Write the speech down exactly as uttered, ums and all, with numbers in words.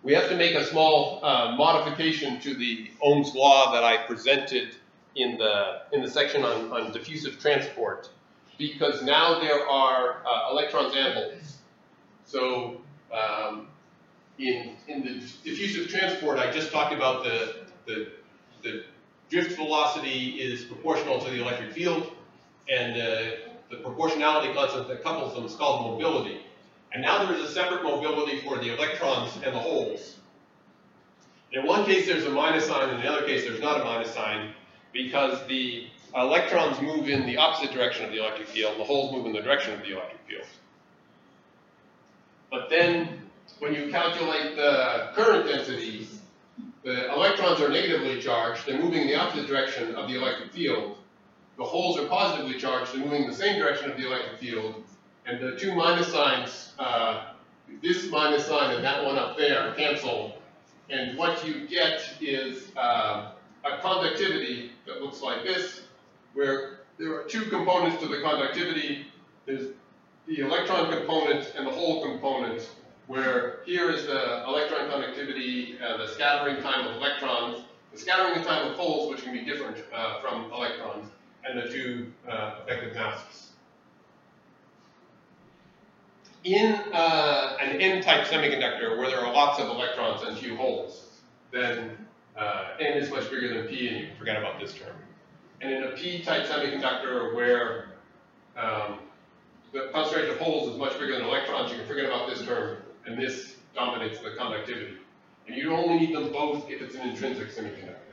we have to make a small uh, modification to the Ohm's law that I presented in the, in the section on, on diffusive transport, because now there are uh, electrons and holes. So um, in, in the diffusive transport, I just talked about the, the, the drift velocity is proportional to the electric field, and uh, the proportionality constant that couples them is called mobility. And now there is a separate mobility for the electrons and the holes. In one case there's a minus sign, in the other case there's not a minus sign, because the electrons move in the opposite direction of the electric field, and the holes move in the direction of the electric field. But then, when you calculate the current density, the electrons are negatively charged, they're moving in the opposite direction of the electric field. The holes are positively charged, they're moving in the same direction of the electric field, and the two minus signs, uh, this minus sign and that one up there, cancel. And what you get is uh, a conductivity that looks like this, where there are two components to the conductivity. There's the electron component and the hole component, where here is the electron conductivity, uh, the scattering time of electrons, the scattering time of holes, which can be different uh, from electrons, and the two uh, effective masses. In uh, an N-type semiconductor, where there are lots of electrons and few holes, then uh, N is much bigger than P, and you can forget about this term. And in a P-type semiconductor, where um, the concentration of holes is much bigger than electrons, you can forget about this term, and this dominates the conductivity. And you only need them both if it's an intrinsic semiconductor.